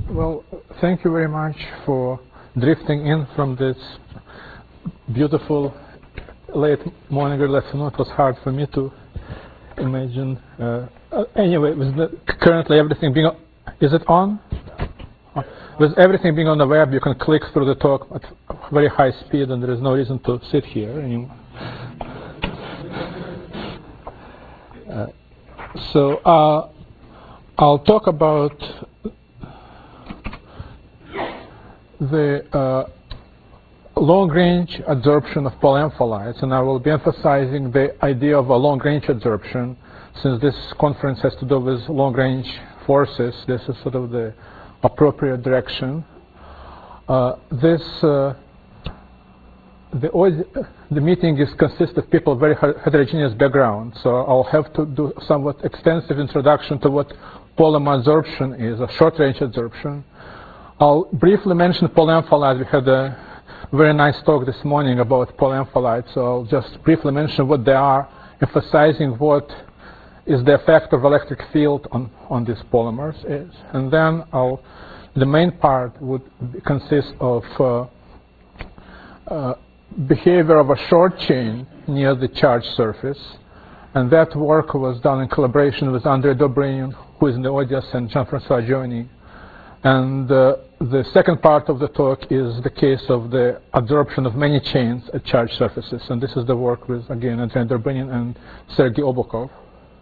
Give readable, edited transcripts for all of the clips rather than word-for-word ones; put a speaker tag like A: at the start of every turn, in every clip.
A: Well, thank you very much for drifting in from this beautiful late morning or afternoon. It was hard for me to imagine. Anyway, currently everything being, is it on? With everything being on the web, you can click through the talk at very high speed, and there is no reason to sit here anymore. So I'll talk about the long-range adsorption of polyamphalites, and I will be emphasizing the idea of a long-range adsorption, since this conference has to do with long-range forces. This is sort of the appropriate direction. The meeting consists of people of very heterogeneous background, so I'll have to do somewhat extensive introduction to what polymer adsorption is, a short-range adsorption. I'll briefly mention polyamphalites. We had a very nice talk this morning about polyamphalites, so I'll just briefly mention what they are, emphasizing what is the effect of electric field on these polymers is. And then the main part would consist of behavior of a short chain near the charged surface. And that work was done in collaboration with Andrei Dobrynin, who is in the audience, and Jean-Francois Joigny. And the second part of the talk is the case of the adsorption of many chains at charged surfaces. And this is the work with, again, Andrei Dobrynin and Sergei Oblakov.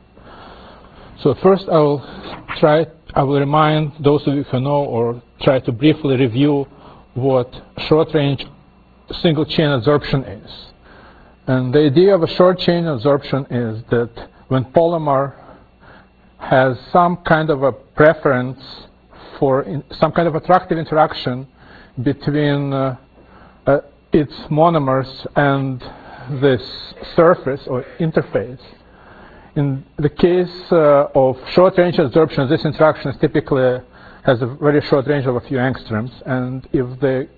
A: So first I will remind those of you who know, or try to briefly review what short-range single-chain adsorption is. And the idea of a short-chain adsorption is that when polymer has some kind of a preference for some kind of attractive interaction between its monomers and this surface or interface. In the case of short-range adsorption, this interaction typically has a very short range of a few angstroms, and if the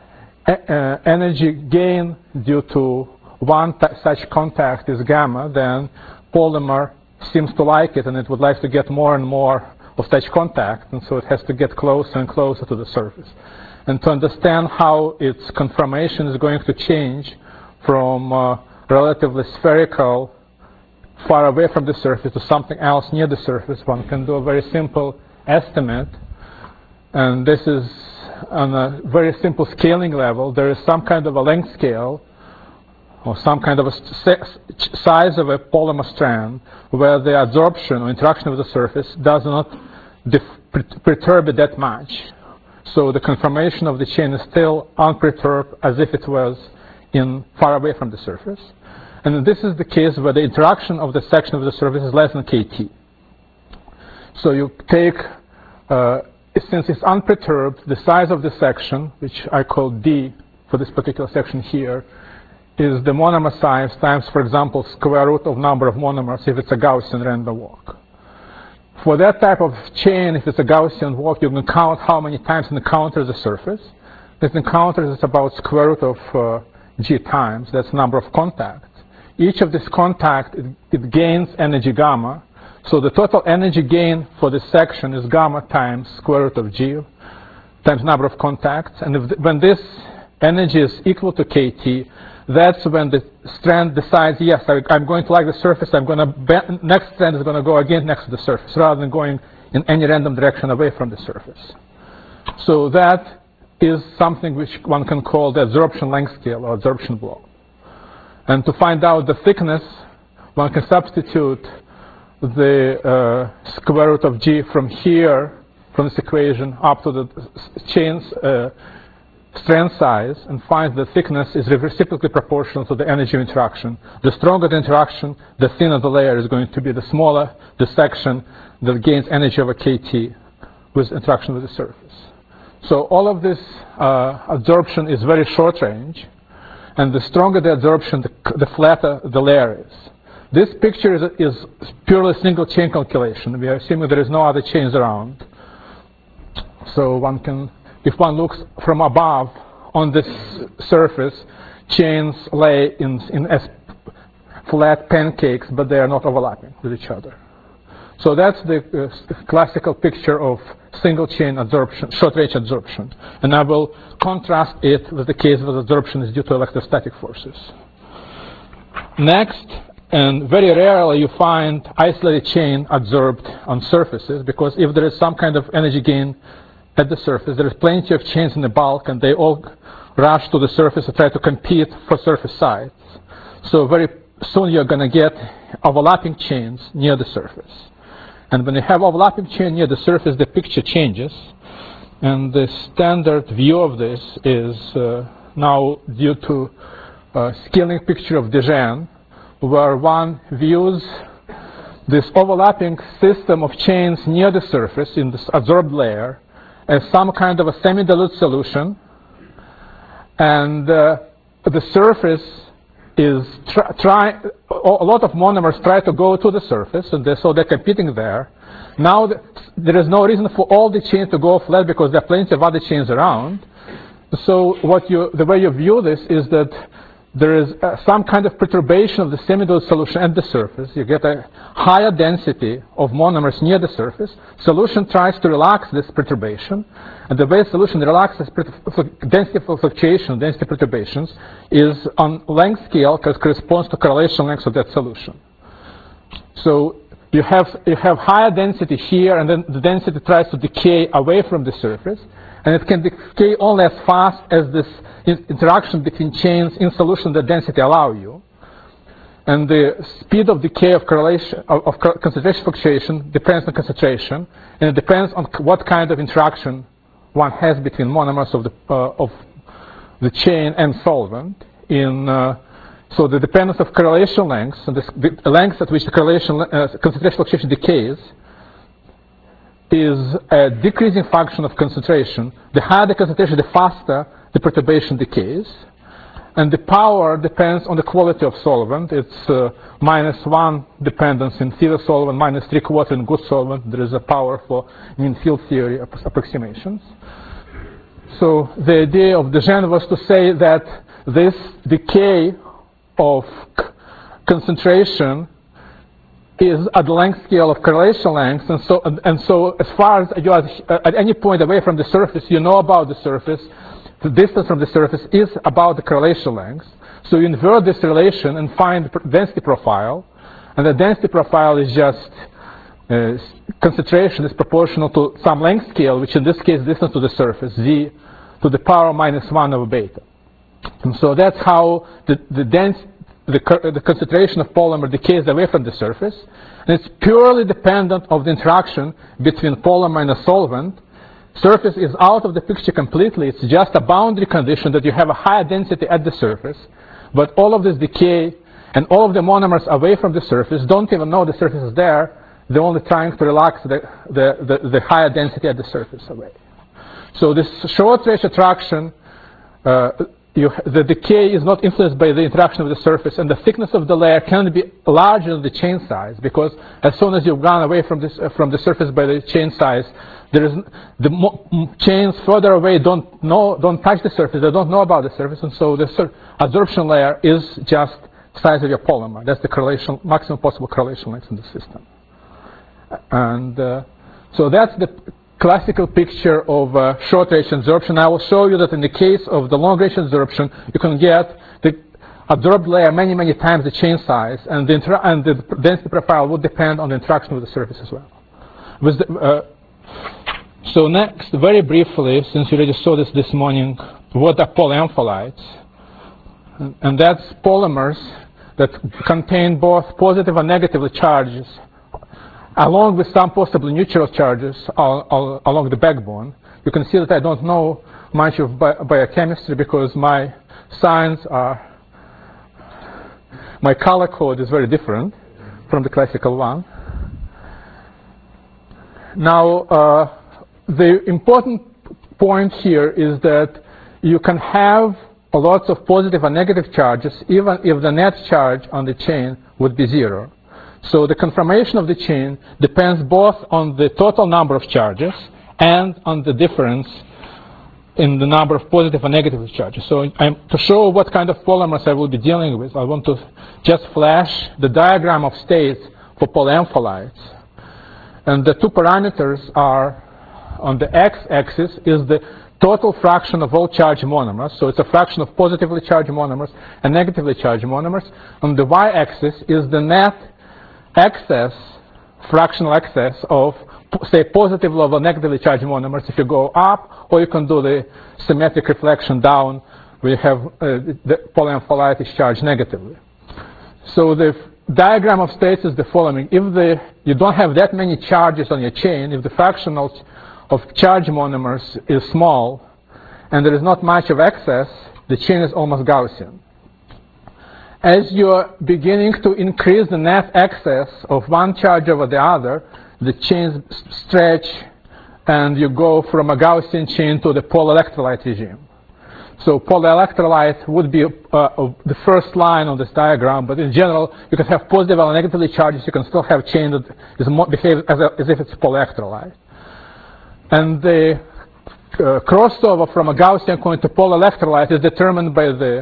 A: energy gain due to one such contact is gamma, then polymer seems to like it, and it would like to get more and more of such contact, and so it has to get closer and closer to the surface. And to understand how its conformation is going to change from relatively spherical far away from the surface to something else near the surface, one can do a very simple estimate. And this is on a very simple scaling level. There is some kind of a length scale or some kind of a size of a polymer strand where the adsorption or interaction with the surface does not perturb it that much. So the conformation of the chain is still unperturbed as if it was far away from the surface. And this is the case where the interaction of the section of the surface is less than kT. So you take, since it's unperturbed, the size of the section, which I call D for this particular section here, is the monomer size times, for example, square root of number of monomers if it's a Gaussian random walk. For that type of chain, if it's a Gaussian walk, you can count how many times it encounters the surface. This encounters is about square root of G times. That's number of contacts. Each of this contact, it gains energy gamma. So the total energy gain for this section is gamma times square root of G times number of contacts. And when this energy is equal to kT, that's when the strand decides, yes, I'm going to like the surface, next strand is going to go again next to the surface, rather than going in any random direction away from the surface. So that is something which one can call the adsorption length scale or adsorption block. And to find out the thickness, one can substitute the square root of G from here, from this equation, up to the chain's strand size, and find the thickness is reciprocally proportional to the energy of interaction. The stronger the interaction, the thinner the layer is going to be, the smaller the section that gains energy over kT with interaction with the surface. So all of this adsorption is very short range, and the stronger the adsorption, the flatter the layer is. This picture is purely single chain calculation. We are assuming there is no other chains around. So one can, if one looks from above on this surface, chains lay in as flat pancakes, but they are not overlapping with each other. So that's the classical picture of single chain adsorption, short range adsorption. And I will contrast it with the case where adsorption is due to electrostatic forces. Next, and very rarely you find isolated chain adsorbed on surfaces, because if there is some kind of energy gain at the surface, there is plenty of chains in the bulk, and they all rush to the surface to try to compete for surface size. So very soon you're going to get overlapping chains near the surface. And when you have overlapping chain near the surface, the picture changes. And the standard view of this is now due to a scaling picture of de Gennes, where one views this overlapping system of chains near the surface in this adsorbed layer as some kind of a semi-dilute solution. And the surface is a lot of monomers try to go to the surface, and so they're competing there. Now there is no reason for all the chains to go flat because there are plenty of other chains around. So the way you view this is that there is some kind of perturbation of the semi-dilute solution at the surface. You get a higher density of monomers near the surface. Solution tries to relax this perturbation. And the way solution relaxes density fluctuation, density perturbations, is on length scale because corresponds to correlation length of that solution. So you have higher density here, and then the density tries to decay away from the surface. And it can decay only as fast as this interaction between chains in solution that density allow you. And the speed of decay of correlation of concentration fluctuation depends on concentration, and it depends on what kind of interaction one has between monomers of the chain and solvent. So the dependence of correlation lengths and the length at which the concentration fluctuation decays is a decreasing function of concentration. The higher the concentration, the faster the perturbation decays. And the power depends on the quality of solvent. It's -1 dependence in theory solvent, -3/4 in good solvent. There is a power for mean field theory approximations. So the idea of de Gennes was to say that this decay of concentration is at the length scale of correlation lengths, and so as far as you are at any point away from the surface, you know about the surface. The distance from the surface is about the correlation length. So you invert this relation and find the density profile, and the density profile is just concentration is proportional to some length scale, which in this case distance to the surface, z to the power -1 over beta. And so that's how the concentration of polymer decays away from the surface, and it's purely dependent of the interaction between polymer and a solvent. Surface is out of the picture completely. It's just a boundary condition that you have a higher density at the surface, but all of this decay and all of the monomers away from the surface don't even know the surface is there. They're only trying to relax the higher density at the surface away. So this short range attraction, the decay is not influenced by the interaction with the surface, and the thickness of the layer can be larger than the chain size, because as soon as you've gone away from the surface by the chain size, the chains further away don't touch the surface. They don't know about the surface, and so the adsorption layer is just size of your polymer. That's the maximum possible correlation length in the system. And so that's the classical picture of short range adsorption. I will show you that in the case of the long range adsorption, you can get the adsorbed layer many times the chain size, and the density profile would depend on the interaction with the surface as well. So next, very briefly, since you already saw this morning, what are polyamphalites? And that's polymers that contain both positive and negative charges, along with some possibly neutral charges along the backbone. You can see that I don't know much of biochemistry because my color code is very different from the classical one. Now, the important point here is that you can have lots of positive and negative charges even if the net charge on the chain would be 0. So the conformation of the chain depends both on the total number of charges and on the difference in the number of positive and negative charges. So to show what kind of polymers I will be dealing with, I want to just flash the diagram of states for polyamphalites. And the two parameters are on the x-axis is the total fraction of all charged monomers. So it's a fraction of positively charged monomers and negatively charged monomers. On the y-axis is the net excess, fractional excess of, say, positively over negatively charged monomers if you go up, or you can do the symmetric reflection down where you have the polyampholyte is charged negatively. So the diagram of states is the following. If you don't have that many charges on your chain, if the fraction of charged monomers is small and there is not much of excess, the chain is almost Gaussian. As you're beginning to increase the net excess of one charge over the other, the chains stretch and you go from a Gaussian chain to the polar-electrolyte regime. So polar-electrolyte would be the first line on this diagram, but in general, you can have positive or negatively charges. You can still have chain that behaves as if it's polar-electrolyte. And the crossover from a Gaussian coin to polar-electrolyte is determined by the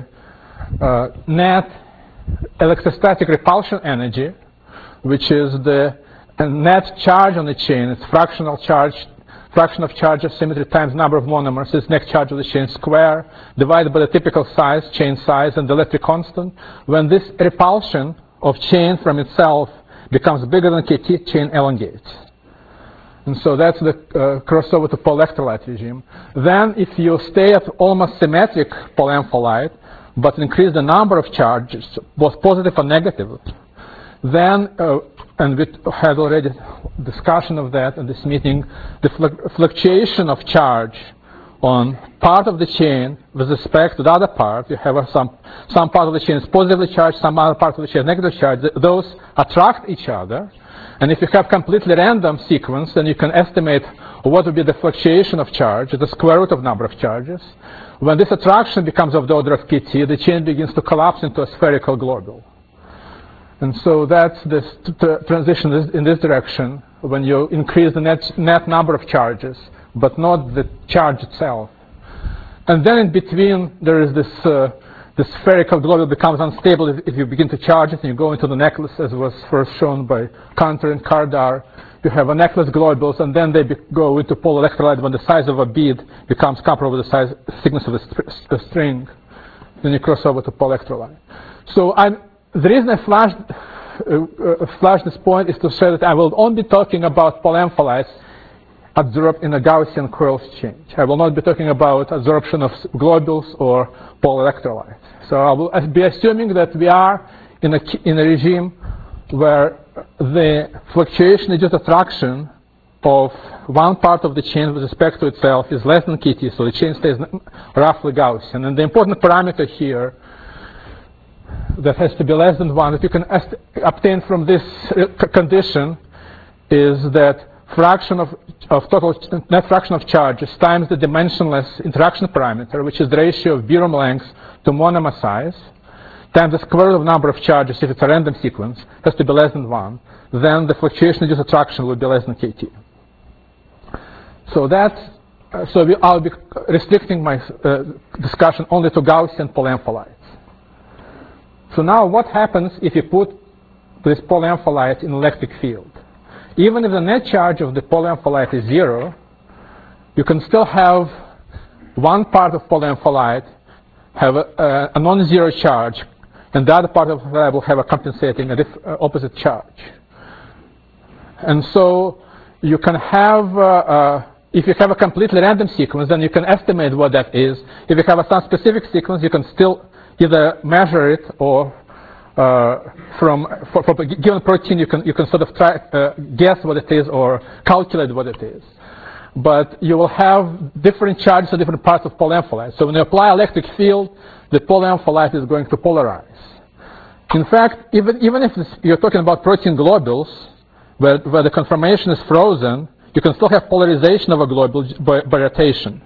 A: net electrostatic repulsion energy, which is the net charge on the chain. It's fraction of charge of symmetry times number of monomers is net charge of the chain square divided by the typical size, chain size, and the electric constant. When this repulsion of chain from itself becomes bigger than KT, chain elongates. And so that's the crossover to polar-electrolyte regime. Then if you stay at almost symmetric polyampholyte, but increase the number of charges, both positive and negative, then and we had already discussion of that in this meeting, the fluctuation of charge on part of the chain with respect to the other part. You have some part of the chain is positively charged, some other part of the chain is negatively charged. Those attract each other. And if you have completely random sequence, then you can estimate what would be the fluctuation of charge, the square root of number of charges. When this attraction becomes of the order of KT, the chain begins to collapse into a spherical globule. And so that's the transition in this direction when you increase the net number of charges, but not the charge itself. And then in between, there is this the spherical globule becomes unstable if you begin to charge it and you go into the necklace, as was first shown by Cantor and Kardar. You have a necklace globules, and then they go into polar-electrolyte when the size of a bead becomes comparable to the thickness of a string. Then you cross over to polar-electrolyte. So the reason I flashed this point is to say that I will only be talking about polyampholytes absorbed in a Gaussian Quarles change. I will not be talking about absorption of globules or polar-electrolytes. So I will be assuming that we are in a regime where the fluctuation is just attraction of one part of the chain with respect to itself is less than KT, so the chain stays roughly Gaussian. And the important parameter here that has to be less than 1 that you can obtain from this condition is that fraction of total net fraction of charges times the dimensionless interaction parameter, which is the ratio of Birum length to monomer size, times the square root of number of charges if it's a random sequence, has to be less than 1. Then the fluctuation-induced attraction will be less than KT. So I'll be restricting my discussion only to Gaussian polyampholytes. So now what happens if you put this polyampholyte in electric field? Even if the net charge of the polyampholyte is 0, you can still have one part of polyampholyte have a non-zero charge, and the other part of it will have a compensating opposite charge. And so you can have, if you have a completely random sequence, then you can estimate what that is. If you have some specific sequence, you can still either measure it or for a given protein, you can sort of try guess what it is or calculate what it is. But you will have different charges for different parts of polyampholyte. So when you apply electric field, the polyampholyte is going to polarize. In fact, even if you're talking about protein globules, where the conformation is frozen, you can still have polarization of a globule by rotation.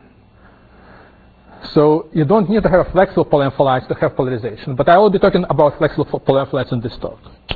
A: So you don't need to have flexible polyampholytes to have polarization. But I will be talking about flexible polyampholytes in this talk.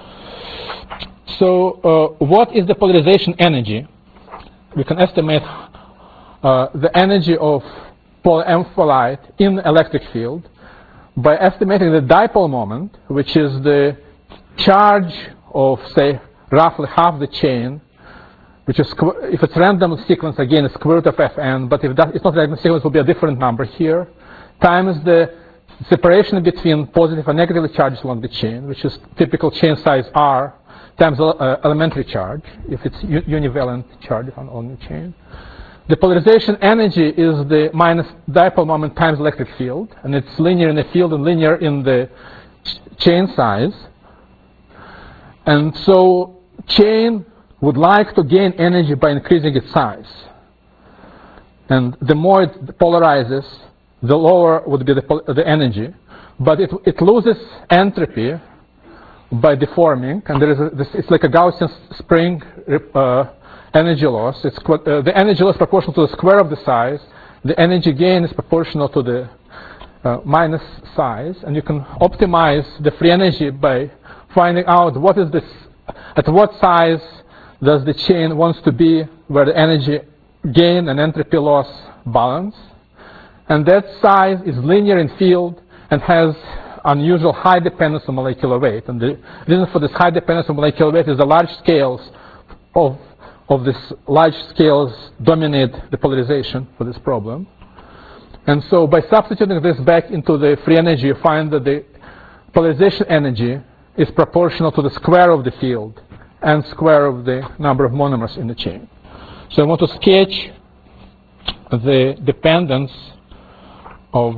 A: So what is the polarization energy? We can estimate the energy of polyampholyte in electric field by estimating the dipole moment, which is the charge of, say, roughly half the chain which is, if it's random sequence, again, it's square root of fn, but if it's not random sequence, it will be a different number here, times the separation between positive and negatively charged along the chain, which is typical chain size r, times elementary charge, if it's univalent charge on the chain. The polarization energy is the minus dipole moment times electric field, and it's linear in the field and linear in the chain size. And so chain would like to gain energy by increasing its size. And the more it polarizes, the lower would be the energy. But it loses entropy by deforming, and there is it's like a Gaussian spring energy loss. It's the energy loss proportional to the square of the size. The energy gain is proportional to the minus size, and you can optimize the free energy by finding out what is this, at what size does the chain wants to be where the energy gain and entropy loss balance. And that size is linear in field and has unusual high dependence on molecular weight. And the reason for this high dependence on molecular weight is the large scales of this large scales dominate the polarization for this problem. And so by substituting this back into the free energy, you find that the polarization energy is proportional to the square of the field and square of the number of monomers in the chain. So I want to sketch the dependence of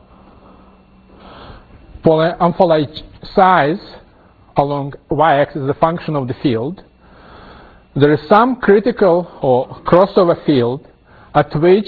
A: ampholyte size along y-axis as a function of the field. There is some critical or crossover field at which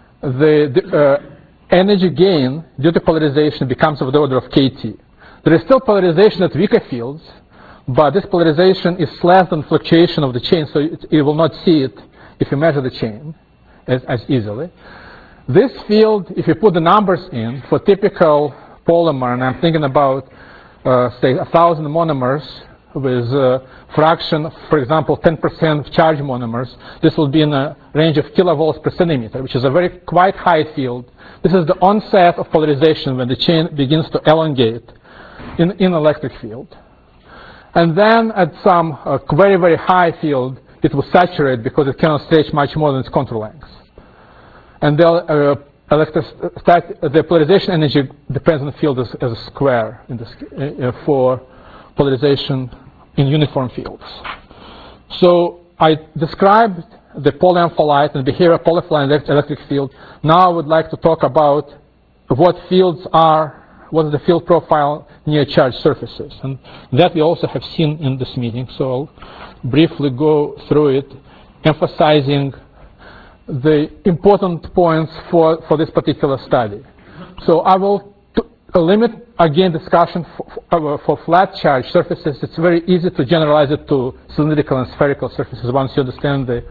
A: the energy gain due to polarization becomes of the order of kT. There is still polarization at weaker fields, but this polarization is less than fluctuation of the chain, so you will not see it if you measure the chain as easily. This field, if you put the numbers in for typical polymer, and I'm thinking about, say, 1,000 monomers with a fraction, for example, 10% charge monomers, this will be in a range of kilovolts per centimeter, which is a quite high field. This is the onset of polarization when the chain begins to elongate in electric field. And then at some very, very high field, it will saturate because it cannot stretch much more than its contour length. And the polarization energy depends on the field as a square in this, for polarization in uniform fields. So I described the polyampholyte and behavior polyphyline electric field. Now I would like to talk about what fields are, what is the field profile near charged surfaces. And that we also have seen in this meeting. So I'll briefly go through it, emphasizing the important points for this particular study. So I will limit, again, discussion for flat charge surfaces. It's very easy to generalize it to cylindrical and spherical surfaces once you understand the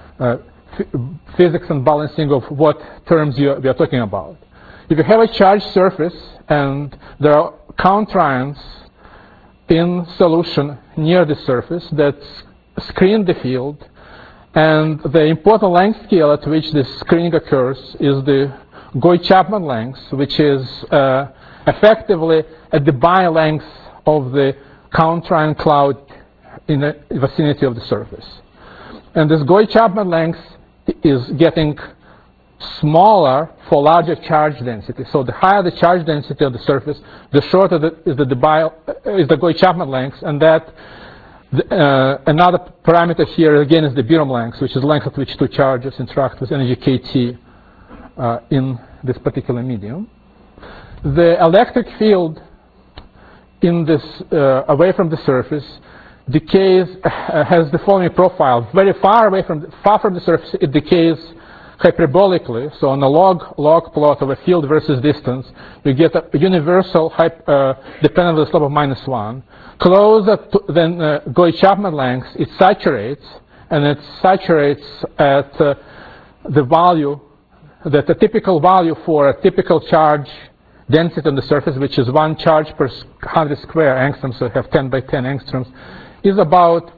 A: physics and balancing of what terms we are talking about. If you have a charged surface and there are counter ions in solution near the surface that screen the field, and the important length scale at which this screening occurs is the Gouy-Chapman length, which is effectively at the Debye length of the counter ion cloud in the vicinity of the surface. And this Gouy-Chapman length is getting smaller for larger charge density. So the higher the charge density of the surface, the shorter is the Gouy-Chapman length, and that another parameter here again is the Biram length, which is the length at which two charges interact with energy kT in this particular medium. The electric field in this away from the surface decays, has the following profile. Very far from the surface, it decays hyperbolically. So on a log plot of a field versus distance, you get a universal dependent on the slope of -1. Closer to than Gouy-Chapman length, it saturates, and it saturates at the value, that the typical value for a typical charge density on the surface, which is 1 charge per 100 square angstroms, so you have 10 by 10 angstroms, is about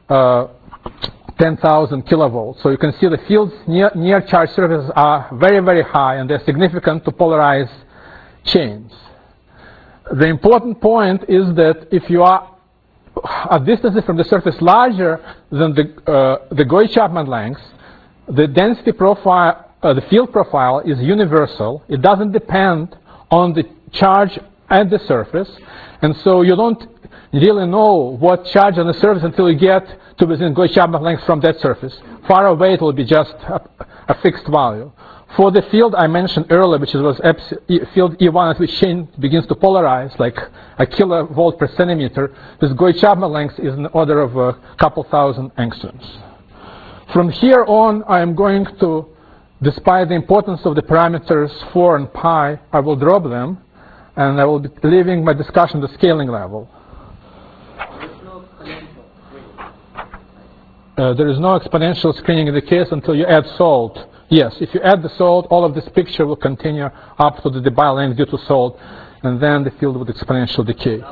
A: 10,000 kilovolts. So you can see the fields near charge surfaces are very, very high, and they're significant to polarize chains. The important point is that if you are at distances from the surface larger than the Gauss-Chapman length, the density profile, the field profile is universal. It doesn't depend on the charge at the surface, and so you don't really know what charge on the surface until you get to within Gauss-Chapman length from that surface. Far away, it will be just a fixed value. For the field I mentioned earlier, which was field E1 at which chain begins to polarize, like a kilovolt per centimeter, this Gauss-Chapman length is in the order of a couple thousand angstroms. From here on, I am going to, despite the importance of the parameters 4 and pi, I will drop them, and I will be leaving my discussion at the scaling level. There is no exponential screening in the case until you add salt. Yes, if you add the salt, all of this picture will continue up to the Debye length due to salt, and then the field would exponential decay.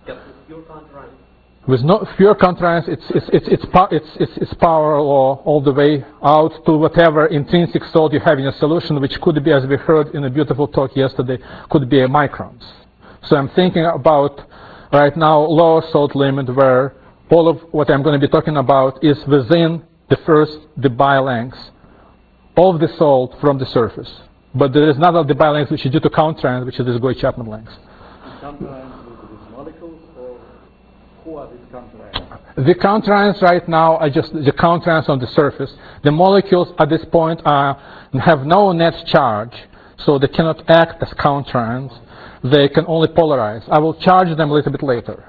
A: With no pure contrast, it's power law all the way out to whatever intrinsic salt you have in a solution, which could be, as we heard in a beautiful talk yesterday, could be a microns. So I'm thinking about right now lower salt limit, where all of what I'm going to be talking about is within the first Debye length of the salt from the surface. But there is another Debye length which is due to counterance, which is this Gauss-Chapman length. The counterance right now are just the counterance on the surface. The molecules at this point have no net charge, so they cannot act as counterance. They can only polarize. I will charge them a little bit later.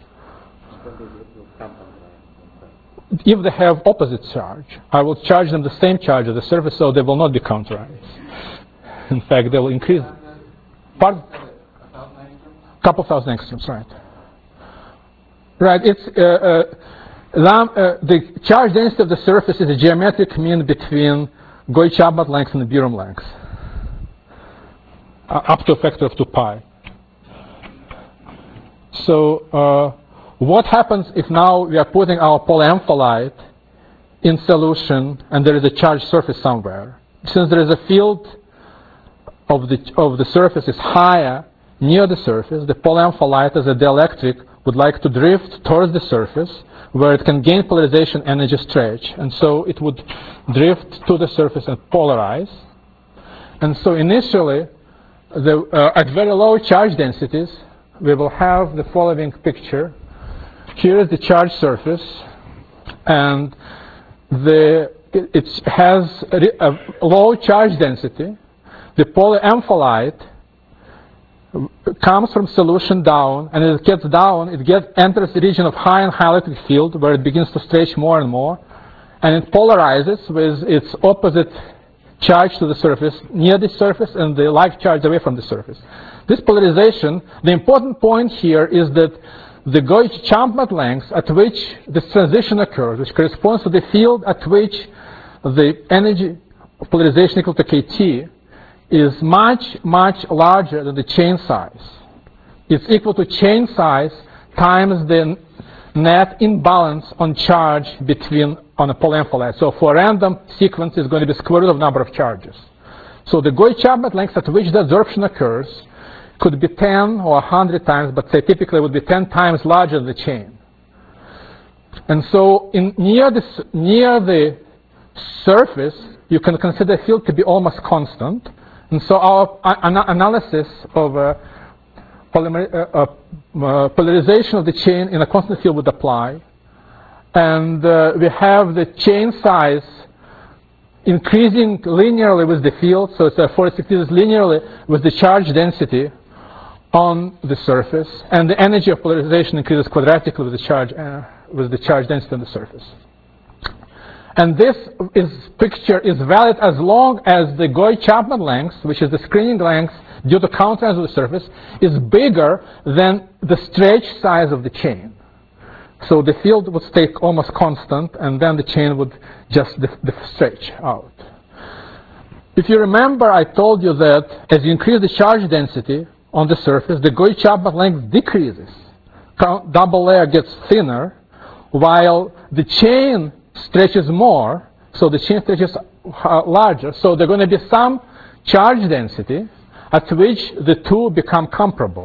A: If they have opposite charge, I will charge them the same charge at the surface, so they will not be counterized. In fact, they will increase. Pardon? Couple thousand angstroms, right? Right. It's the charge density of the surface is a geometric mean between Gauss-Chapman length and the Biram length, up to a factor of 2 pi. So. What happens if now we are putting our polyamphalite in solution and there is a charged surface somewhere? Since there is a field of the surface is higher near the surface, the polyamphalite as a dielectric would like to drift towards the surface where it can gain polarization energy stretch, and so it would drift to the surface and polarize. And so initially, at very low charge densities, we will have the following picture. Here is the charged surface, and it has a low charge density. The polyamphalite comes from solution down, and as it gets down, enters the region of high and high electric field, where it begins to stretch more and more, and it polarizes with its opposite charge to the surface, near the surface, and the like charge away from the surface. This polarization, the important point here is that the Gauss-Chapman length at which this transition occurs, which corresponds to the field at which the energy of polarization equal to kT, is much, much larger than the chain size. It's equal to chain size times the net imbalance on charge on a polyamphalite. So for a random sequence, it's going to be square root of number of charges. So the Gauss-Chapman length at which the absorption occurs could be 10 or 100 times, but say typically would be 10 times larger than the chain. And so near the surface, you can consider the field to be almost constant. And so our analysis of polarization of the chain in a constant field would apply. And we have the chain size increasing linearly with the field, so it's a 46 linearly with the charge density on the surface, and the energy of polarization increases quadratically with the charge density on the surface. And this picture is valid as long as the Gauss-Chapman length, which is the screening length due to counterance of the surface, is bigger than the stretch size of the chain. So the field would stay almost constant, and then the chain would just stretch out. If you remember, I told you that as you increase the charge density on the surface, the Gauss-Chapman length decreases. Double layer gets thinner, while the chain stretches more, so the chain stretches larger. So there's going to be some charge density at which the two become comparable.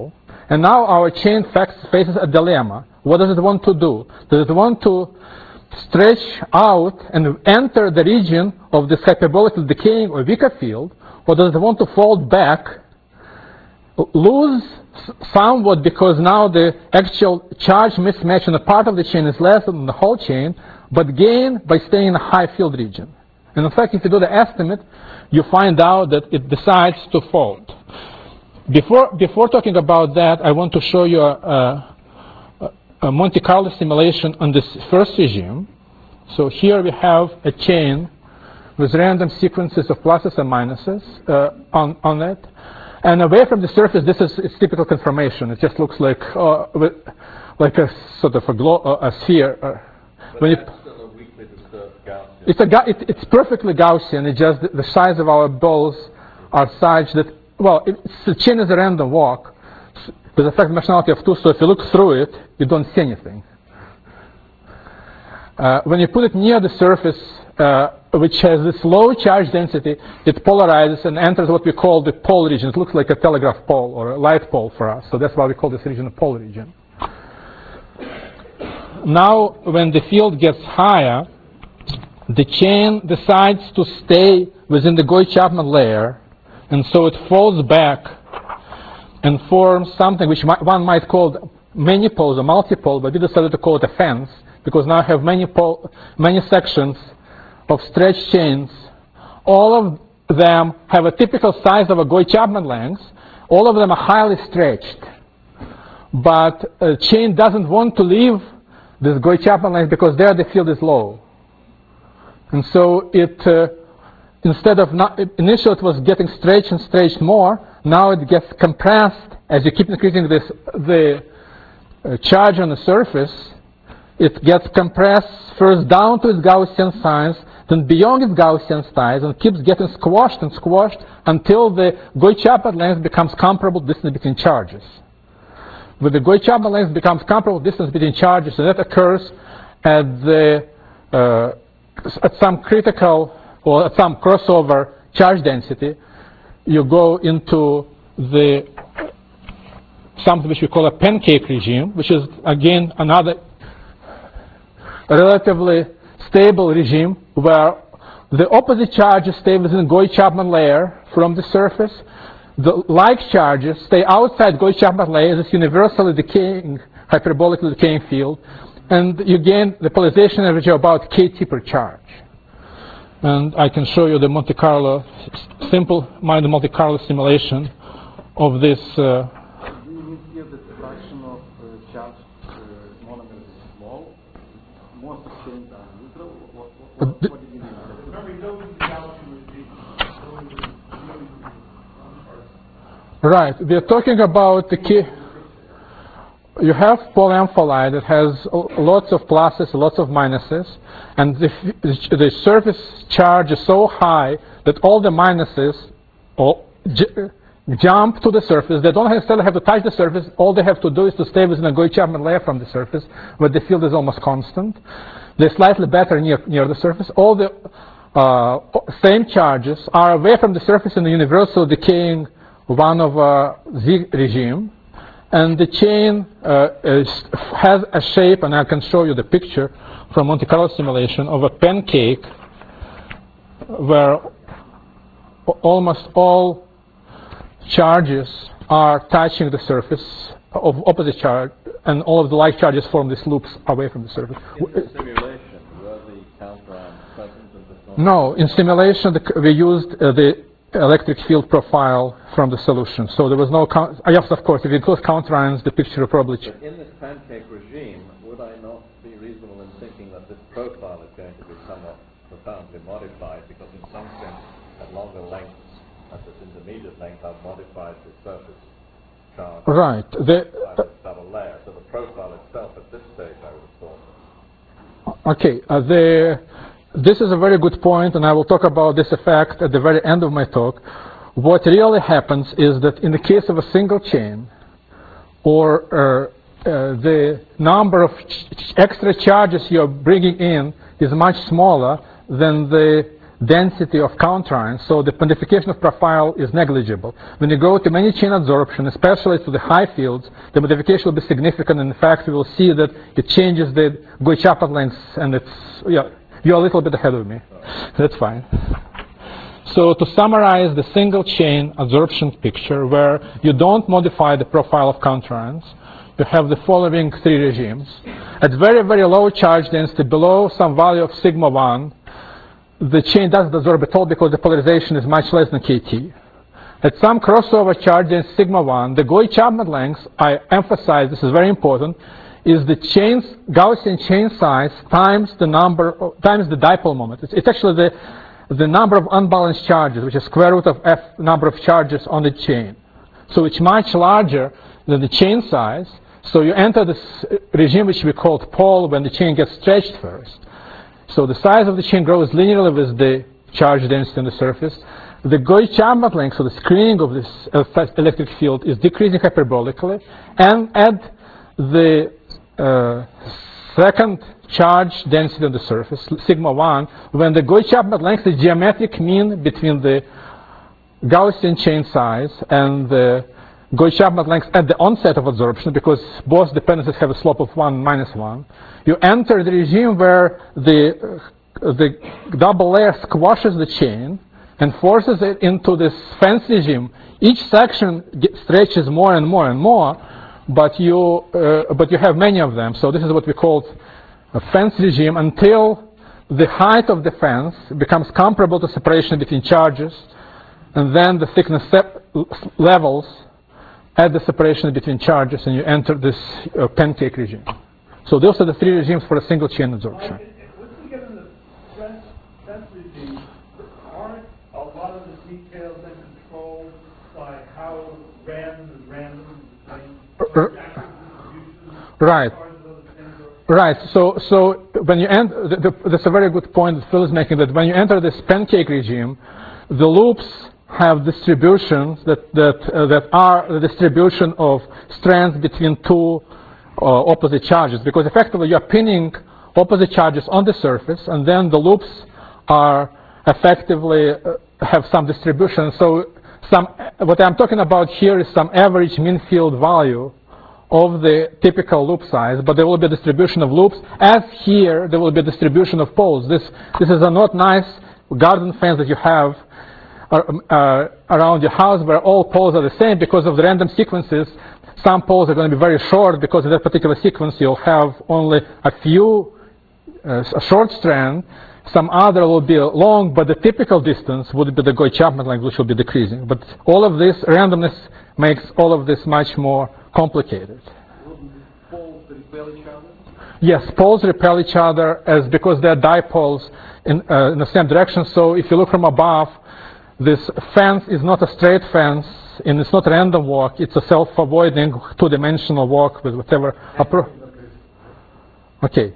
A: And now our chain faces a dilemma. What does it want to do? Does it want to stretch out and enter the region of this hyperbolically decaying or weaker field, or does it want to fold back, lose somewhat because now the actual charge mismatch in a part of the chain is less than the whole chain, but gain by staying in a high field region? And in fact, if you do the estimate, you find out that it decides to fold. Before talking about that, I want to show you a Monte Carlo simulation on this first regime. So here we have a chain with random sequences of pluses and minuses on it. And away from the surface, this is its typical conformation. It just looks like a sort of a sphere. When you,
B: still a weakly disturbed Gaussian.
A: it's perfectly Gaussian. It's just the size of our balls are such that, well, the chain is a random walk with a factor dimensionality of 2, so if you look through it, you don't see anything. When you put it near the surface, which has this low charge density, it polarizes and enters what we call the pole region. It looks like a telegraph pole or a light pole for us, so that's why we call this region a pole region. Now, when the field gets higher, the chain decides to stay within the Gouy-Chapman layer, and so it falls back and forms something which one might call many poles or multipole, but we decided to call it a fence, because now I have many sections of stretched chains. All of them have a typical size of a Gouy-Chapman length. All of them are highly stretched. But a chain doesn't want to leave this Gouy-Chapman length because there the field is low. And so it, instead of, initially it was getting stretched and stretched more, now it gets compressed as you keep increasing the charge on the surface. It gets compressed first down to its Gaussian size, then beyond its Gaussian size, and keeps getting squashed and squashed until the Gouy-Chapman length becomes comparable distance between charges. When the Gouy-Chapman length becomes comparable distance between charges, and that occurs at some critical or at some crossover charge density, you go into something which we call a pancake regime, which is again another relatively stable regime where the opposite charges stay within the Gouy-Chapman layer from the surface. The like charges stay outside Gouy-Chapman layer, this universally decaying, hyperbolically decaying field, and you gain the polarization energy of about kT per charge. And I can show you the Monte Carlo, simple-minded Monte Carlo simulation of this.
C: Do you mean here that the fraction of charged monomers is small? Most of chains are neutral? What do you mean?
A: Right. We are talking about the key. You have polyamphylide that has lots of pluses, lots of minuses, and the surface charge is so high that all the minuses jump to the surface. They don't necessarily have to touch the surface. All they have to do is to stay within a Gouy-Chapman layer from the surface, where the field is almost constant. They're slightly better near the surface. All the same charges are away from the surface in the universal decaying one over Z regime. And the chain has a shape, and I can show you the picture from Monte Carlo simulation of a pancake where almost all charges are touching the surface of opposite charge, and all of the like charges form these loops away from the surface.
B: In the simulation, were the counterions present in the
A: No, in simulation we used the electric field profile from the solution. So there was no, yes, of course, if you include counterions, the picture will probably change.
B: But in this pancake regime, would I not be reasonable in thinking that this profile is going to be somewhat profoundly modified, because in some sense, at longer lengths, at this intermediate length, I've modified the surface charge.
A: Right.
B: Double layer. So the profile itself at this stage, I would have thought.
A: Okay. This is a very good point, and I will talk about this effect at the very end of my talk. What really happens is that in the case of a single chain, or the number of extra charges you're bringing in is much smaller than the density of counter-ions, so the modification of profile is negligible. When you go to many chain adsorption, especially to the high fields, the modification will be significant. In fact, we will see that it changes the Goy-Chapman lengths, and it's, yeah, you're a little bit ahead of me. That's fine. So to summarize the single chain adsorption picture, where you don't modify the profile of counter-ions, you have the following three regimes. At very, very low charge density, below some value of sigma 1, the chain doesn't adsorb at all because the polarization is much less than kT. At some crossover charge density sigma 1, the Goy-Chapman length, I emphasize, this is very important, is the chain's Gaussian chain size times the dipole moment. It's actually the number of unbalanced charges, which is square root of f number of charges on the chain. So it's much larger than the chain size. So you enter this regime which we called pole when the chain gets stretched first. So the size of the chain grows linearly with the charge density on the surface. The Goy-Chapman length, so the screening of this electric field, is decreasing hyperbolically. And at the second charge density on the surface, sigma 1, when the Goy-Chapman length is geometric mean between the Gaussian chain size and the Goy-Chapman length at the onset of adsorption, because both dependencies have a slope of 1 minus 1, you enter the regime where the double layer squashes the chain and forces it into this fence regime. Each section stretches more and more and more, but you have many of them. So this is what we call a fence regime until the height of the fence becomes comparable to separation between charges, and then the thickness levels at the separation between charges, and you enter this pancake regime. So those are the three regimes for a single chain adsorption.
D: Once we get in the fence regime, aren't a lot of the details then controlled by how random is random?
A: Right. Right. So when you enter, that's a very good point that Phil is making, that when you enter this pancake regime, the loops have distributions that are the distribution of strands between two opposite charges, because effectively you're pinning opposite charges on the surface, and then the loops are effectively have some distribution. So what I'm talking about here is some average mean field value of the typical loop size, but there will be a distribution of loops. As here, there will be a distribution of poles. This is a not nice garden fence that you have around your house where all poles are the same because of the random sequences. Some poles are going to be very short because in that particular sequence you'll have only a few, a short strand. Some other will be long, but the typical distance would be the Goy-Chapman length, which will be decreasing. But all of this randomness makes all of this much more complicated.
C: Wouldn't poles repel each other?
A: Yes, poles repel each other because they're dipoles in the same direction. So if you look from above, this fence is not a straight fence, and it's not a random walk. It's a self-avoiding two-dimensional walk with whatever approach. Okay.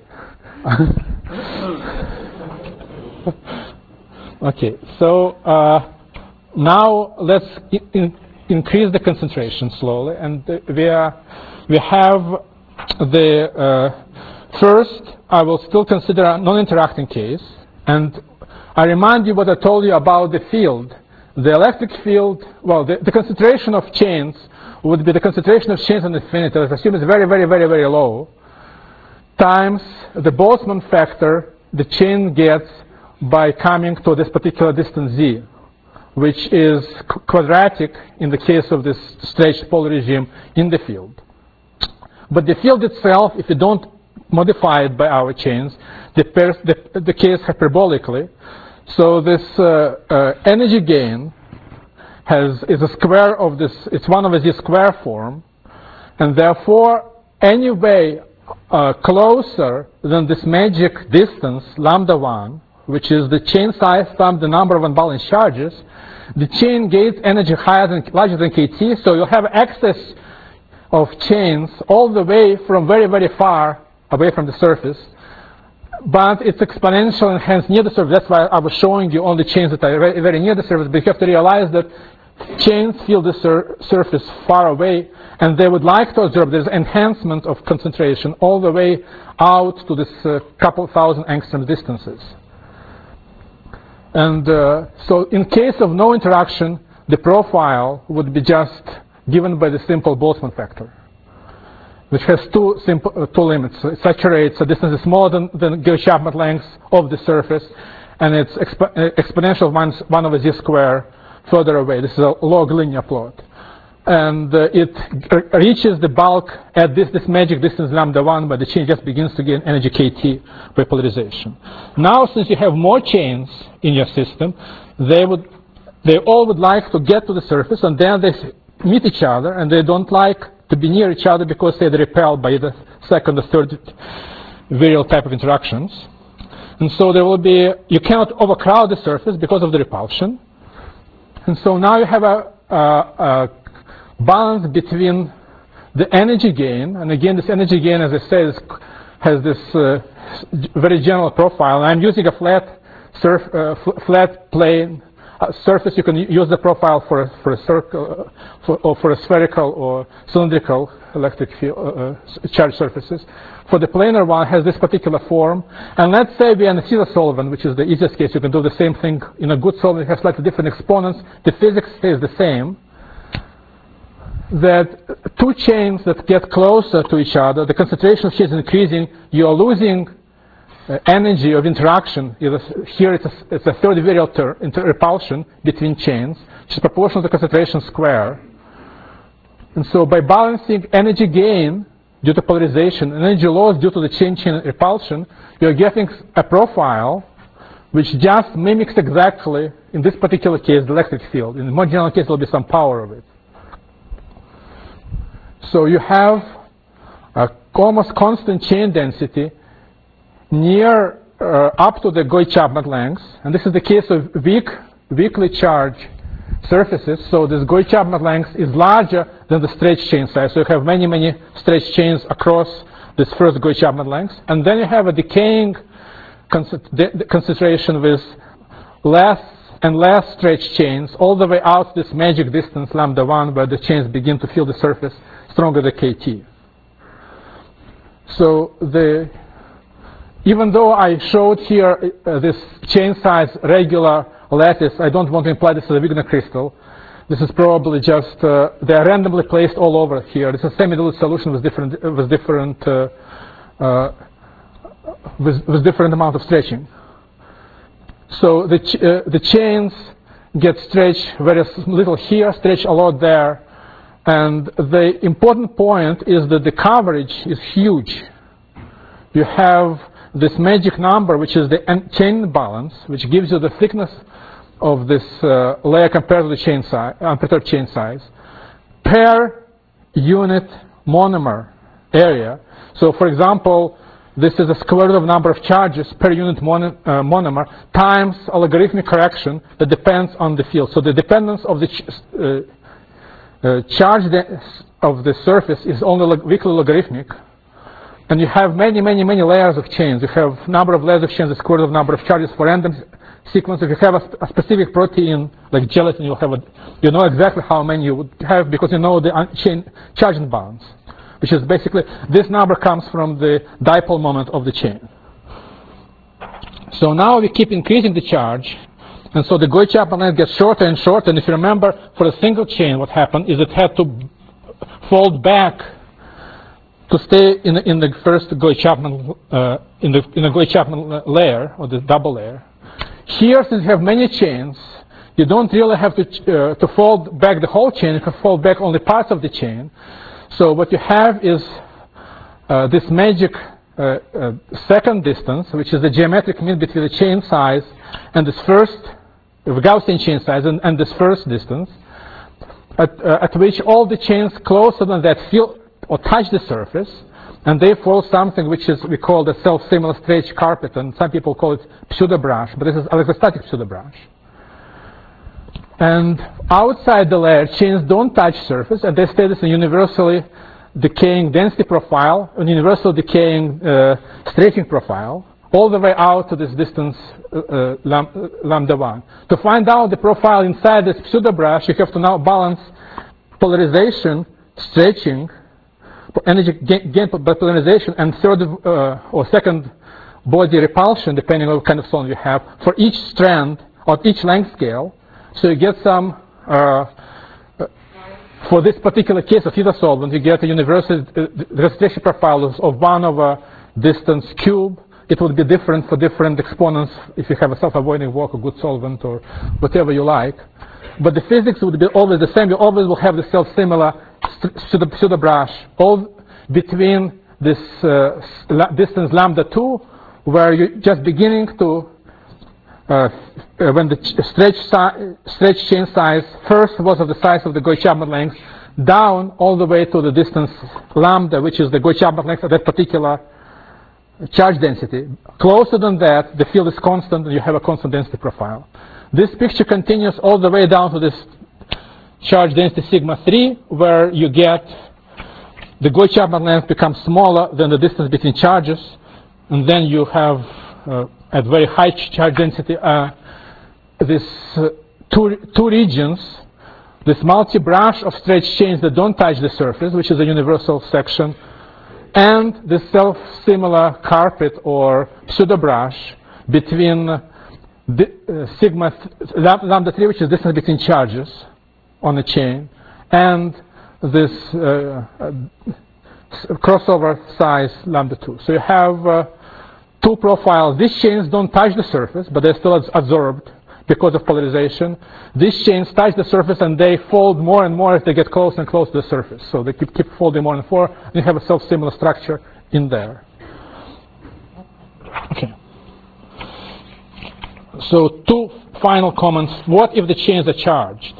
A: Okay. So now let's increase the concentration slowly, and we have the first. I will still consider a non-interacting case, and I remind you what I told you about the field. The electric field, well, the concentration of chains would be the concentration of chains on infinity, let's assume it's very, very, very, very low, times the Boltzmann factor the chain gets by coming to this particular distance z, which is quadratic in the case of this stretched pole regime in the field. But the field itself, if you don't modify it by our chains, decays hyperbolically. So this energy gain is a square of this, it's one of a z square form, and therefore any way closer than this magic distance, lambda 1, which is the chain size times the number of unbalanced charges, the chain gains energy larger than kT, so you'll have excess of chains all the way from very, very far away from the surface. But it's exponential and hence near the surface. That's why I was showing you only chains that are very near the surface. But you have to realize that chains feel the surface far away, and they would like to observe there's enhancement of concentration all the way out to this couple thousand angstrom distances. And so in case of no interaction, the profile would be just given by the simple Boltzmann factor, which has two limits. So it saturates a distance is smaller than Gauss-Chapman length of the surface, and it's exponential of 1 over z squared further away. This is a log linear plot. And it reaches the bulk at this magic distance lambda 1, but the chain just begins to gain energy kT by polarization. Now, since you have more chains in your system, they all would like to get to the surface, and then they meet each other, and they don't like to be near each other because they're repelled by the second or third virial type of interactions. And so there will be, you cannot overcrowd the surface because of the repulsion. And so now you have a balance between the energy gain, and again this energy gain, as I said, has this very general profile. I'm using a flat plane surface. You can use the profile for a circle, or for a spherical or cylindrical electric field charge surfaces. For the planar one, has this particular form. And let's say we are in a Caesar solvent, which is the easiest case. You can do the same thing in a good solvent. It has slightly different exponents. The physics stays the same. That two chains that get closer to each other, the concentration of chains is increasing, you are losing energy of interaction. Here it's a third virial repulsion between chains, which is proportional to the concentration square. And so by balancing energy gain due to polarization and energy loss due to the chain-chain repulsion, you're getting a profile which just mimics exactly, in this particular case, the electric field. In the more general case, there will be some power of it. So you have a almost constant chain density near up to the Gauss-Chapman length, and this is the case of weakly charged surfaces. So this Gauss-Chapman length is larger than the stretch chain size. So you have many stretch chains across this first Gauss-Chapman length, and then you have a decaying concentration with less and less stretch chains all the way out this magic distance lambda 1, where the chains begin to fill the surface stronger than kT. So even though I showed here this chain size regular lattice, I don't want to imply this is a Wigner crystal. This is probably just they are randomly placed all over here. This is a semi-dilute solution with different amount of stretching. So the chains get stretched very little here, stretch a lot there. And the important point is that the coverage is huge. You have this magic number, which is the chain balance, which gives you the thickness of this layer compared to the chain size, unperturbed chain size, per unit monomer area. So, for example, this is a square root of number of charges per unit monomer times a logarithmic correction that depends on the field. So the dependence of the charge of the surface is only weakly logarithmic, and you have many layers of chains. You have number of layers of chains, the square root of number of charges for random sequence. If you have a specific protein like gelatin, you know exactly how many you would have because you know the charge imbalance, which is basically this number comes from the dipole moment of the chain. So now we keep increasing the charge. And so the Gauss-Chapman length gets shorter and shorter. And if you remember, for a single chain, what happened is it had to fold back to stay in the first Gauss-Chapman in the Gauss-Chapman layer, or the double layer. Here, since you have many chains, you don't really have to fold back the whole chain. You can fold back only parts of the chain. So what you have is this magic second distance, which is the geometric mean between the chain size and this first Gaussian chain size and this first distance, at which all the chains closer than that feel or touch the surface, and they form something which is we call the self-similar stretch carpet, and some people call it pseudo-brush, but this is electrostatic pseudo-brush. And outside the layer, chains don't touch surface, and they stay this in universally decaying density profile, and universal decaying stretching profile, all the way out to this distance lambda 1. To find out the profile inside this pseudo-brush, you have to now balance polarization, stretching, energy gain by polarization, and third or second body repulsion, depending on what kind of solvent you have, for each strand on each length scale. So you get some, for this particular case of ether solvent, you get a universal concentration profile of 1 over distance cube. It would be different for different exponents if you have a self-avoiding work or good solvent or whatever you like. But the physics would be always the same. You always will have the self-similar pseudo brush all between this distance lambda 2, where you're just beginning to, when the stretch chain size first was of the size of the Goy-Chapman length, down all the way to the distance lambda, which is the Goy-Chapman length of that particular charge density. Closer than that, the field is constant and you have a constant density profile. This picture continues all the way down to this charge density sigma 3, where you get the Goy-Chapman length becomes smaller than the distance between charges, and then you have at very high charge density this two regions, this multi-brush of stretch chains that don't touch the surface, which is a universal section, and this self-similar carpet or pseudo-brush between sigma lambda 3, which is distance between charges on the chain, and this crossover size lambda 2. So you have two profiles. These chains don't touch the surface, but they're still absorbed because of polarization. These chains touch the surface and they fold more and more as they get close and close to the surface. So they keep folding more and more, and you have a self-similar structure in there. Okay. So two final comments. What if the chains are charged?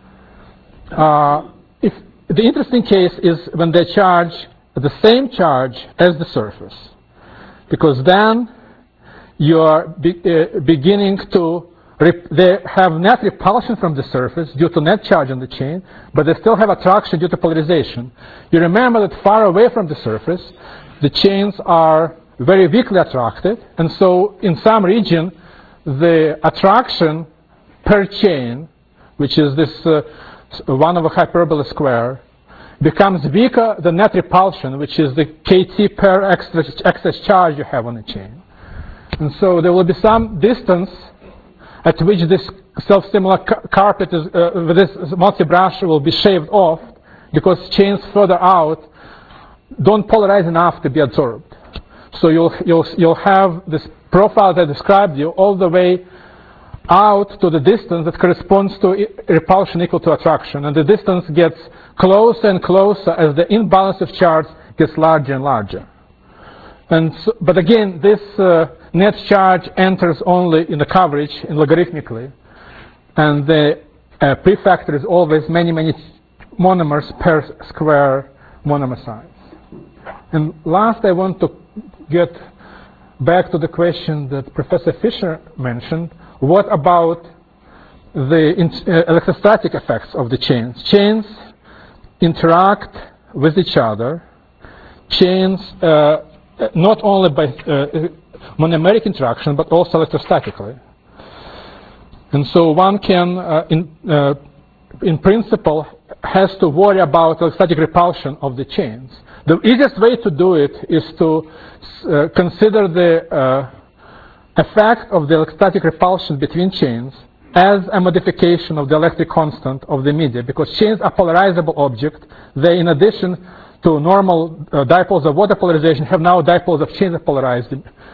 A: If the interesting case is when they charge the same charge as the surface, because then you are beginning to they have net repulsion from the surface due to net charge on the chain, but they still have attraction due to polarization. You remember that far away from the surface, the chains are very weakly attracted, and so in some region, the attraction per chain, which is this 1 over hyperbole square, becomes weaker than net repulsion, which is the kT per excess charge you have on the chain. And so there will be some distance at which this self-similar carpet is, with this multi-brush will be shaved off, because chains further out don't polarize enough to be absorbed. So you'll have this profile that I described you all the way out to the distance that corresponds to repulsion equal to attraction, and the distance gets closer and closer as the imbalance of charge gets larger and larger. And so, but again, this net charge enters only in the coverage in logarithmically, and the prefactor is always many monomers per square monomer size. And last, I want to get back to the question that Professor Fisher mentioned. What about the electrostatic effects of the chains? Chains interact with each other. Chains not only by monomeric interaction, but also electrostatically. And so one can, in principle, has to worry about electrostatic repulsion of the chains. The easiest way to do it is to consider the effect of the electrostatic repulsion between chains as a modification of the electric constant of the media, because chains are polarizable objects. They, in addition to normal dipoles of water polarization, have now dipoles of chains that polarize.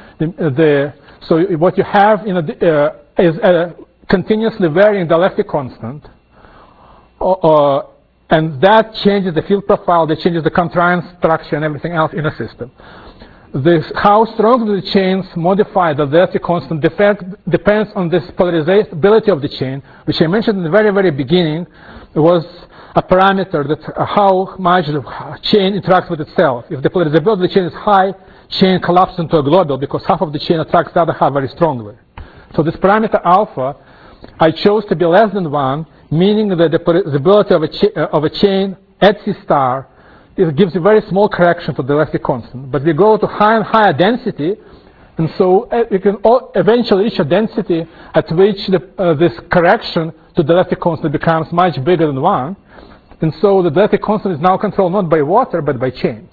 A: So what you have is a continuously varying dielectric constant, and that changes the field profile, that changes the contrarian structure and everything else in a system. How strongly the chains modify the dielectric constant depends on this polarizability of the chain, which I mentioned in the very beginning. It was a parameter that how much the chain interacts with itself. If the polarizability of the chain is high, chain collapses into a globule because half of the chain attracts the other half very strongly. So this parameter alpha I chose to be less than 1, meaning that the polarizability of a chain at C star, it gives a very small correction for the electric constant. But we go to higher and higher density, and so you can eventually reach a density at which this correction to the electric constant becomes much bigger than 1. And so the electric constant is now controlled not by water, but by chains.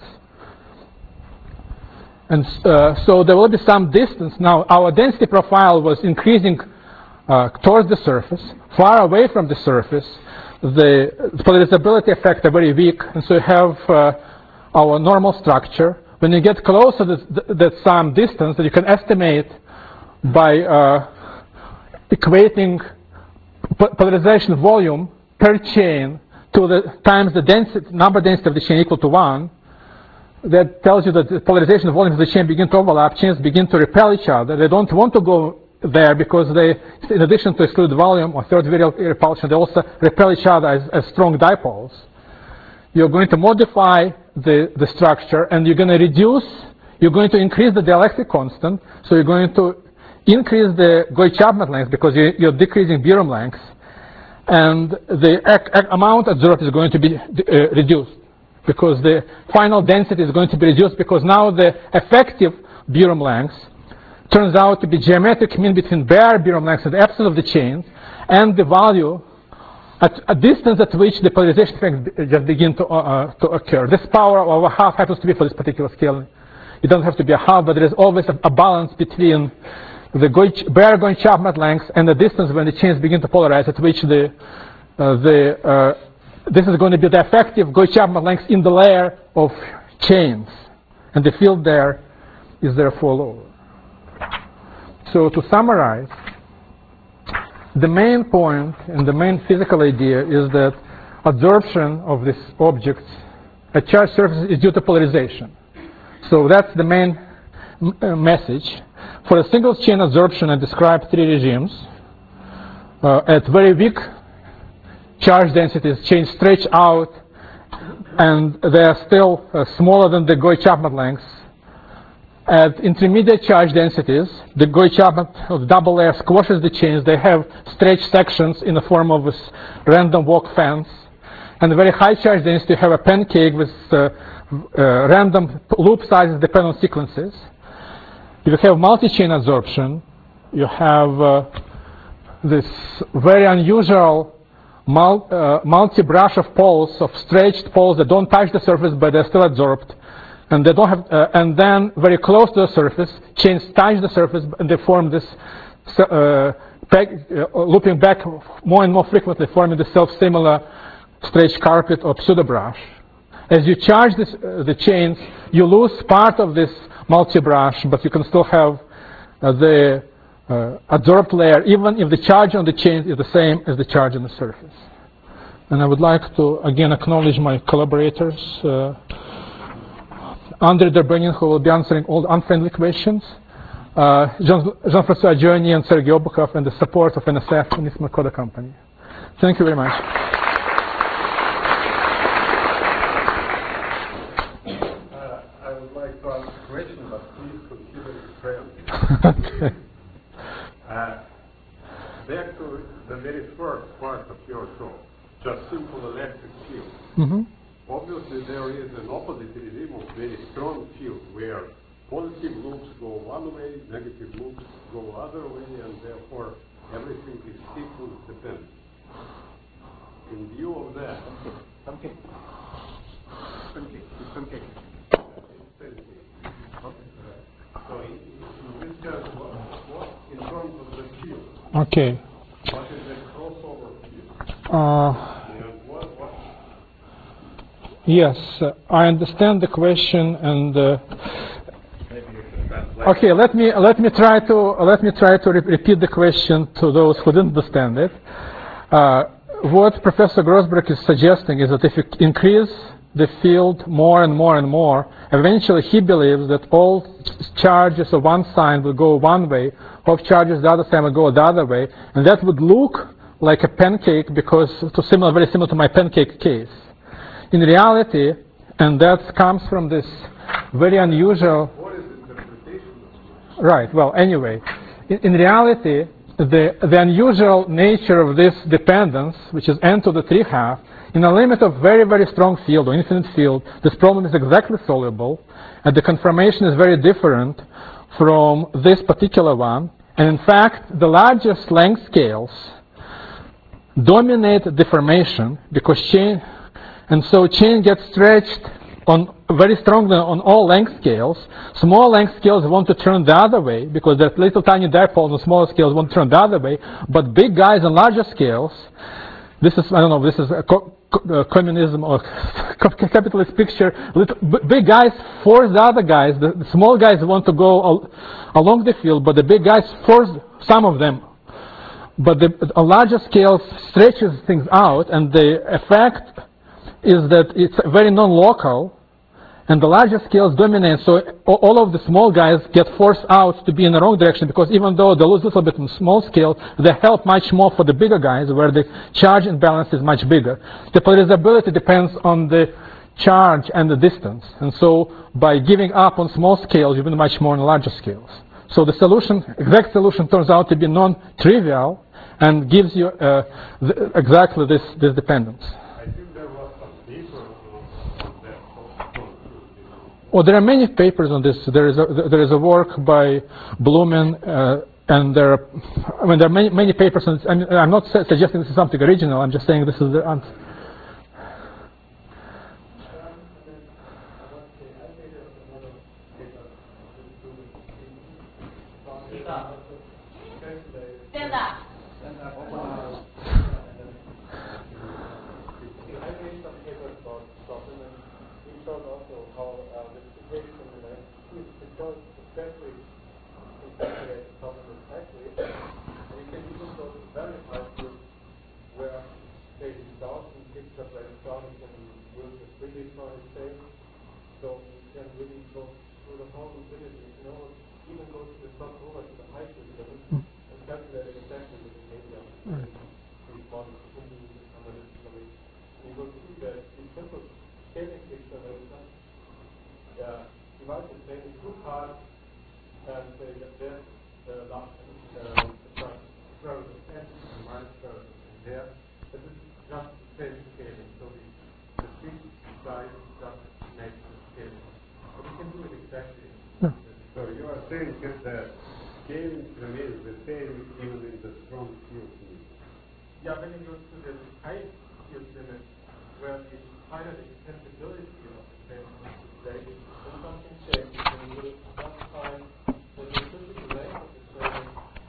A: And so there will be some distance. Now, our density profile was increasing towards the surface. Far away from the surface, the polarizability effects are very weak, and so you have our normal structure. When you get closer to that some distance that you can estimate by equating polarization volume per chain to the times the density, number density of the chain equal to 1, that tells you that the polarization volumes of the chain begin to overlap, chains begin to repel each other. They don't want to go there because they, in addition to exclude volume or third virial repulsion, they also repel each other as strong dipoles. You're going to modify the structure, and you're going to increase the dielectric constant, so you're going to increase the Goy-Chapman length because you're decreasing Birum length, and the amount absorbed is going to be reduced because the final density is going to be reduced because now the effective Birum length turns out to be geometric mean between bare Birum lengths and the epsilon of the chain and the value at a distance at which the polarization effects just begin to occur. This power of a half happens to be for this particular scale. It doesn't have to be a half, but there is always a balance between the bare Goy-Chapman length and the distance when the chains begin to polarize, at which this is going to be the effective Goy-Chapman length in the layer of chains, and the field there is therefore lower. So to summarize, the main point and the main physical idea is that adsorption of these objects at charged surfaces is due to polarization. So that's the main message. For a single chain adsorption, I described 3 regimes. At very weak charge densities, chains stretch out and they are still smaller than the Goy-Chapman lengths. At intermediate charge densities, the Goy-Chapman of double layer squashes the chains. They have stretched sections in the form of this random walk fence. And the very high charge density, you have a pancake with random loop sizes depend on sequences. If you have multi-chain adsorption, you have this very unusual multi-brush of poles, of stretched poles that don't touch the surface, but they're still adsorbed. And they don't have, and then very close to the surface, chains touch the surface, and they form this looping back more and more frequently, forming the self-similar stretched carpet or pseudo-brush. As you charge the chains, you lose part of this multi-brush, but you can still have the adsorbed layer, even if the charge on the chains is the same as the charge on the surface. And I would like to again acknowledge my collaborators, Andrei Derbenin, who will be answering all the unfriendly questions, Jean-François Adjoini and Sergei Obukhov, and the support of NSF and its Makoda company. Thank you very much.
E: I would like to ask a question, but please consider it friendly.
A: Okay.
E: Back to the very first part of your talk, just simple electric field.
A: Mm-hmm.
E: Obviously, there is an opposite regime of very strong field where positive loops go one way, negative loops go other way, and therefore everything is sequence dependent. In view of that, so in this case, what in terms of the field?
A: Okay.
E: What is the crossover field?
A: Yes, I understand the question, and okay, let me try to repeat the question to those who didn't understand it. What Professor Grossberg is suggesting is that if you increase the field more and more and more, eventually he believes that all charges of one sign will go one way, all charges the other sign will go the other way, and that would look like a pancake because very similar to my pancake case. In reality, and that comes from this very unusual...
E: What is the interpretation of this?
A: Right, well, anyway, in reality, the unusual nature of this dependence, which is n to the 3/2, in a limit of very, very strong field or infinite field, this problem is exactly solvable, and the conformation is very different from this particular one. And in fact, the largest length scales dominate deformation because chain gets stretched on very strongly on all length scales. Small length scales want to turn the other way because that little tiny dipoles on smaller scales want to turn the other way. But big guys on larger scales, this is, I don't know, this is a communism or capitalist picture. Big guys force the other guys. The small guys want to go along the field, but the big guys force some of them. But a larger scale stretches things out, and the effect is that it's very non-local, and the larger scales dominate, so all of the small guys get forced out to be in the wrong direction, because even though they lose a little bit on small scale, they help much more for the bigger guys, where the charge imbalance is much bigger. The polarizability depends on the charge and the distance, and so by giving up on small scales, you win much more on larger scales. So the solution, exact solution, turns out to be non-trivial, and gives you exactly this dependence.
E: I think there was some paper on that.
A: Well, there are many papers on this. There is a work by Blumen, and there are many papers on this. I'm not suggesting this is something original. I'm just saying this is the answer.
F: Stand up.
G: So you can really go through the whole infinity, even go to the top over to the height level and calculate exactly the behavior of these models analytically. And you will see that in simple scaling picture there is not divide the plane in two parts and say that there's the large curve of n and minus curve in there. But this is just the same scaling. So the three sides just make the scaling. But we can do it exactly.
E: So you are saying that the scaling remains the same even in the strong field limit?
G: Yeah, when you go to the high field limit, where the final extensibility of the plane is displayed, then something changes, and you will just find that the physical length of the plane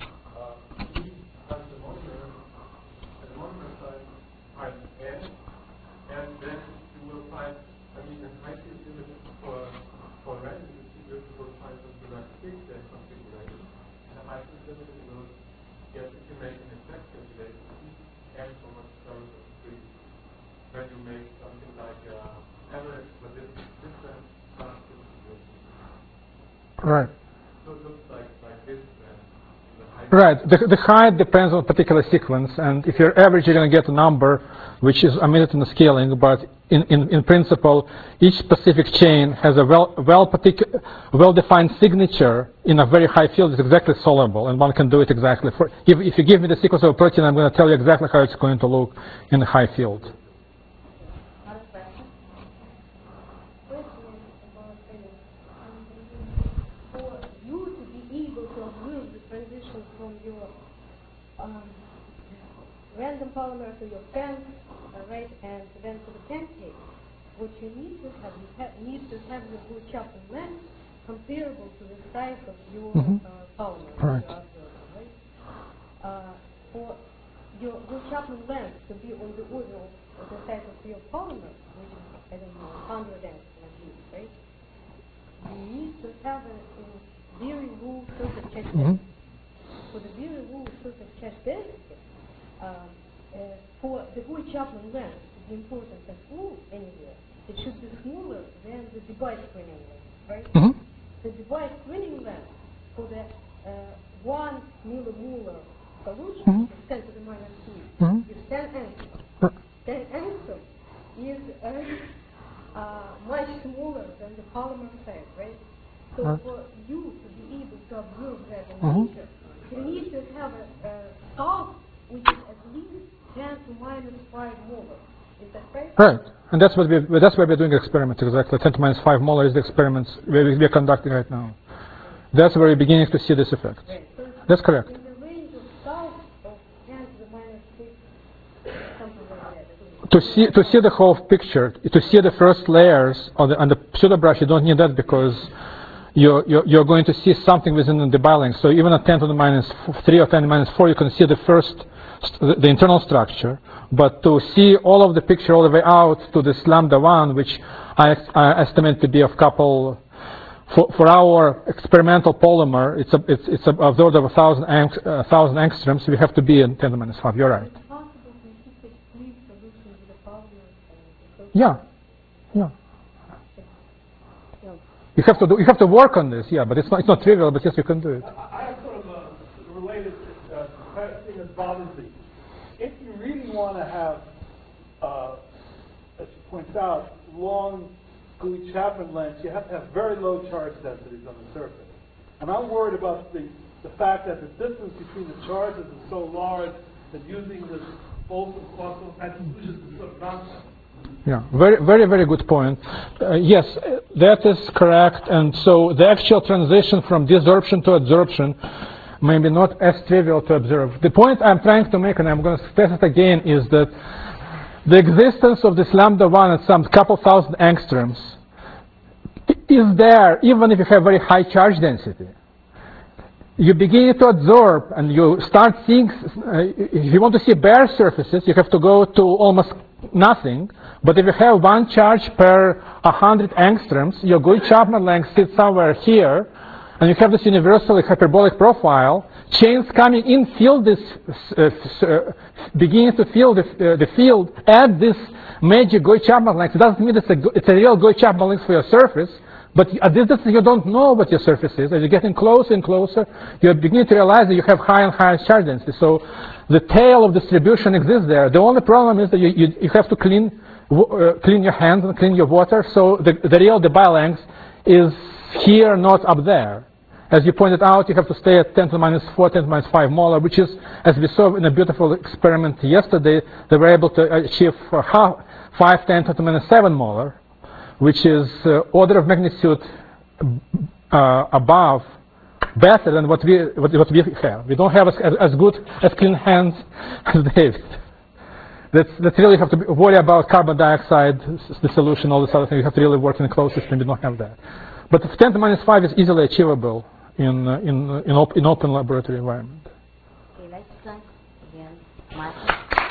G: E times the monomer, and the monomer times n, and then you will find, the high field limit for random distribution will find something like 6 and configuration. And the high field limit will get, if you make an exact calculation, n so much terms of 3. When you make something like average for this different distribution.
A: Right.
G: So it looks like this then.
A: Right. The height depends on a particular sequence, and if you're average, you're going to get a number which is omitted in the scaling, but in principle, each specific chain has a well-defined signature in a very high field. It's exactly solvable, and one can do it exactly. If you give me the sequence of a protein, I'm going to tell you exactly how it's going to look in a high field.
H: Random polymer to your pen, right, and then to the pancake. What you need to have, the blue Chapman length comparable to the size of your polymer.
A: Right.
H: Right? For your blue Chapman length to be on the order of the size of your polymer, which is, I don't know, 100 angstrom at least, right? You need to have a very low surface charge density. For the very low surface charge density, for the blue Chapman length to be important at all anywhere, it should be smaller than the device screening length, right? The device screening length for the 1 millimolar solution is 10 to the minus 2 is 10 angstrom. 10 angstrom is much smaller than the polymer size, right? So for you to be able to observe that in nature, you need to have a salt which is at least 10 to minus 5 molar. Is that right?
A: Right, and that's why we're doing experiments exactly. 10 to minus 5 molar is the experiments we're conducting right now. That's where we're beginning to see this effect.
H: Right. So
A: that's correct.
H: In the range of south of 10 to the minus 6, something like that.
A: to see the whole picture, to see the first layers on the pseudo brush, you don't need that because you're going to see something within the bilength. So even at 10 to the minus 3 or 10 to the minus 4, you can see the internal structure. But to see all of the picture all the way out to this lambda 1, which I estimate to be of couple, for our experimental polymer, it's observed of 1,000 angstroms. We have to be in 10 to the minus 5. You're right. Yeah. You have to work on this, yeah, but it's not trivial, but yes, you can do it.
D: I have sort of a related thing that bothers me. If you really want to have, as you point out, long gooey Chapman lengths, you have to have very low charge densities on the surface. And I'm worried about the fact that the distance between the charges is so large that using this Boltzmann Fossil method is sort of nonsense.
A: Yeah, very good point. Yes, that is correct. And so the actual transition from desorption to adsorption may be not as trivial to observe. The point I'm trying to make, and I'm going to stress it again, is that the existence of this lambda 1 at some couple thousand angstroms is there even if you have very high charge density. You begin to adsorb and you start seeing, if you want to see bare surfaces, you have to go to almost nothing. But if you have one charge per 100 angstroms, your gooey Chapman length sits somewhere here, and you have this universally hyperbolic profile. Chains coming in fill this, beginning to fill the field at this magic gooey Chapman length. It doesn't mean it's a real gooey Chapman length for your surface, but at this distance you don't know what your surface is. As you're getting closer and closer, you're beginning to realize that you have higher and higher charge density. So the tail of distribution exists there. The only problem is that you have to clean your hands and clean your water. So the real debye length is here, not up there. As you pointed out, you have to stay at 10 to the minus 4, 10 to the minus 5 molar, which is, as we saw in a beautiful experiment yesterday, they were able to achieve 510 to the minus 7 molar, which is order of magnitude above, better than what we have. We don't have as good as clean hands as David. That's really have to worry about carbon dioxide, the solution, all this other thing. You have to really work in a closed system. We don't have that. But 10 to the minus 5 is easily achievable in open laboratory environment.
F: Okay, let's try again. Martin.